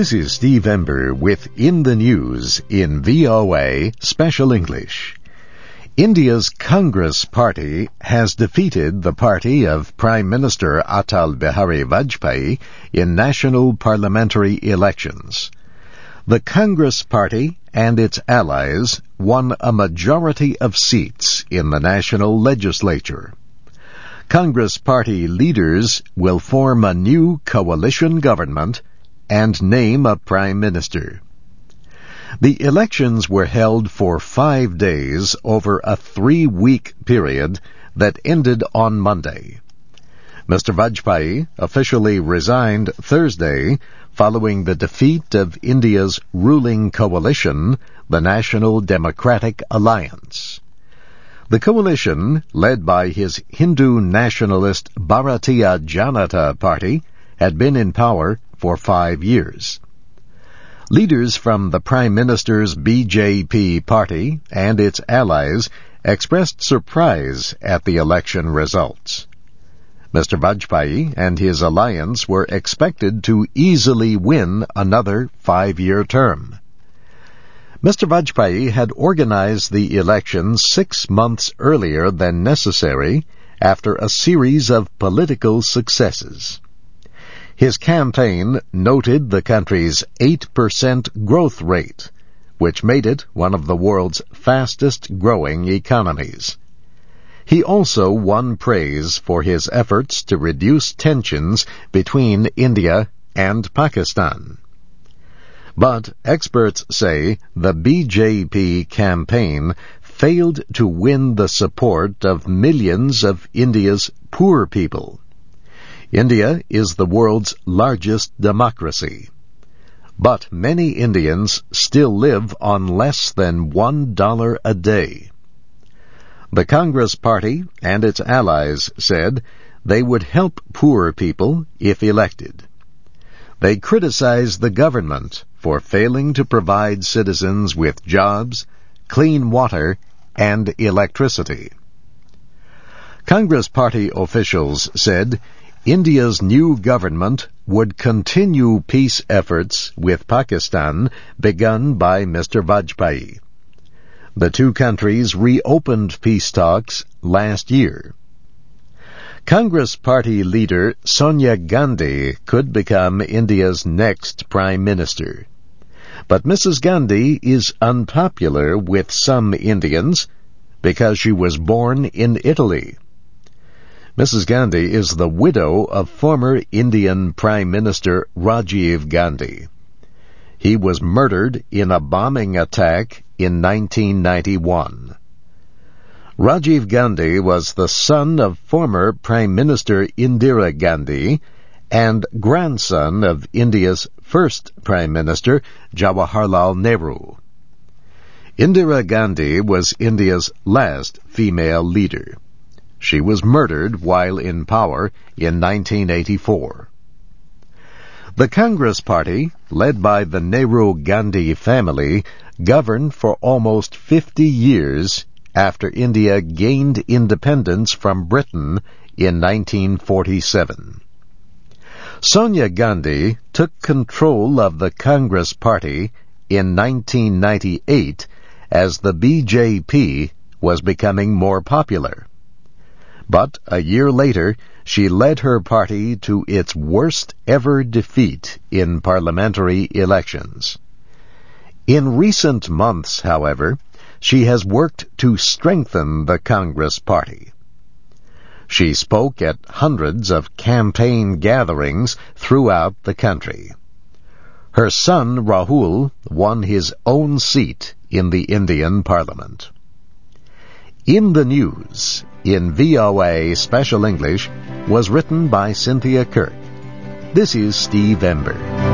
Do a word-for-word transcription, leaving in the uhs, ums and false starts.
This is Steve Ember with In the News in V O A Special English. India's Congress Party has defeated the party of Prime Minister Atal Bihari Vajpayee in national parliamentary elections. The Congress Party and its allies won a majority of seats in the national legislature. Congress Party leaders will form a new coalition government and name a prime minister. The elections were held for five days over a three-week period that ended on Monday. Mister Vajpayee officially resigned Thursday following the defeat of India's ruling coalition, the National Democratic Alliance. The coalition, led by his Hindu nationalist Bharatiya Janata Party, had been in power for five years. Leaders from the Prime Minister's B J P party and its allies expressed surprise at the election results. Mister Vajpayee and his alliance were expected to easily win another five-year term. Mister Vajpayee had organized the election six months earlier than necessary after a series of political successes. His campaign noted the country's eight percent growth rate, which made it one of the world's fastest-growing economies. He also won praise for his efforts to reduce tensions between India and Pakistan. But experts say the B J P campaign failed to win the support of millions of India's poor people. India is the world's largest democracy, but many Indians still live on less than one dollar a day. The Congress Party and its allies said they would help poor people if elected. They criticized the government for failing to provide citizens with jobs, clean water, and electricity. Congress Party officials said India's new government would continue peace efforts with Pakistan begun by Mister Vajpayee. The two countries reopened peace talks last year. Congress Party leader Sonia Gandhi could become India's next prime minister. But Missus Gandhi is unpopular with some Indians because she was born in Italy. Missus Gandhi is the widow of former Indian Prime Minister Rajiv Gandhi. He was murdered in a bombing attack in nineteen ninety-one. Rajiv Gandhi was the son of former Prime Minister Indira Gandhi and grandson of India's first Prime Minister Jawaharlal Nehru. Indira Gandhi was India's last female leader. She was murdered while in power in nineteen eighty-four. The Congress Party, led by the Nehru-Gandhi family, governed for almost fifty years after India gained independence from Britain in nineteen forty-seven. Sonia Gandhi took control of the Congress Party in nineteen ninety-eight as the B J P was becoming more popular. But a year later, she led her party to its worst-ever defeat in parliamentary elections. In recent months, however, she has worked to strengthen the Congress Party. She spoke at hundreds of campaign gatherings throughout the country. Her son, Rahul, won his own seat in the Indian Parliament. In the News in V O A Special English was written by Cynthia Kirk. This is Steve Ember.